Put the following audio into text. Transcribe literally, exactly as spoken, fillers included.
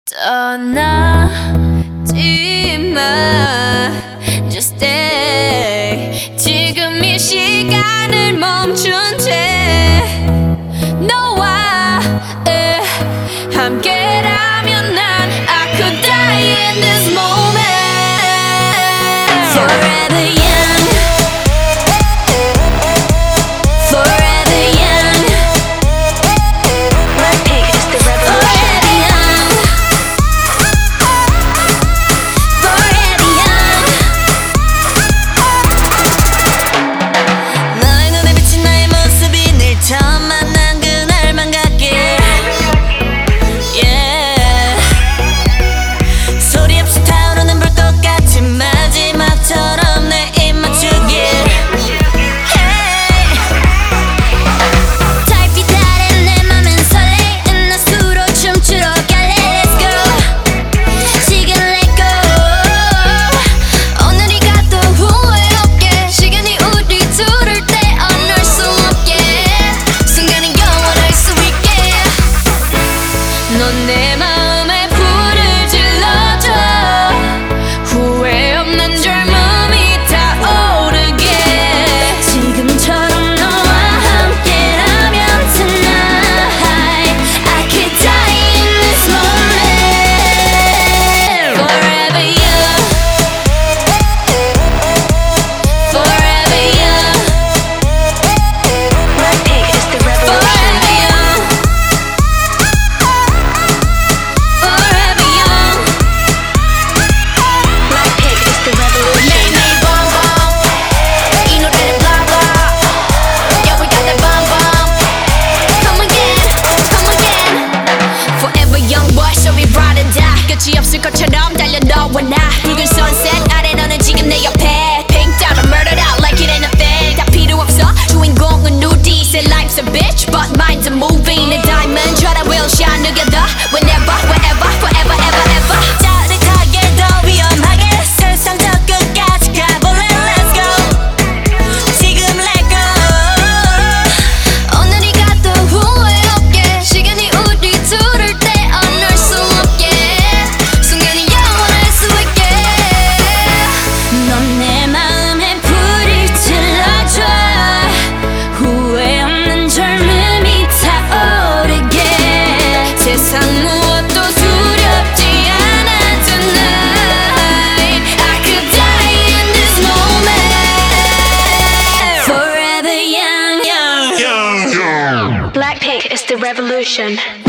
떠나지 마, just stay. 지금 이 시간을 멈춘 채 너와 에, 함께라면 난 I could die in this moment. Forever young, forever young. Blackpink is the revolution. 넌 내 마음에 불을 질러줘. 후회 없는 젊음이 타오르게. 지금처럼 너와 함께라면 tonight I could die in this moment. Forever young, forever young. Blackpink is the revolution. 끝이 없을 것처럼 달려 너와 나. 붉은 sunset 아래 너는 지금 내 옆에. Pink diamond murdered out like it ain't a thing. 다 필요 없어 주인공은 누디. Say life's a bitch but mine's a movie. 내 diamond 저랑 we'll shine together. Whenever, wherever, forever, ever, ever. 짜릿하게 더 위험하게 세상 저 끝까지 가볼래. Let's go. 지금 let go. 오늘이 가도 후회 없게. 시간이 우리 둘을 떼어놓을 수 없게. 넌 내 마음에 불을 질러줘. 후회 없는 젊음이 타오르게. 세상 무엇도 두렵지 않아 tonight. I could die in this moment. Forever young, young, young, young. Blackpink is the revolution.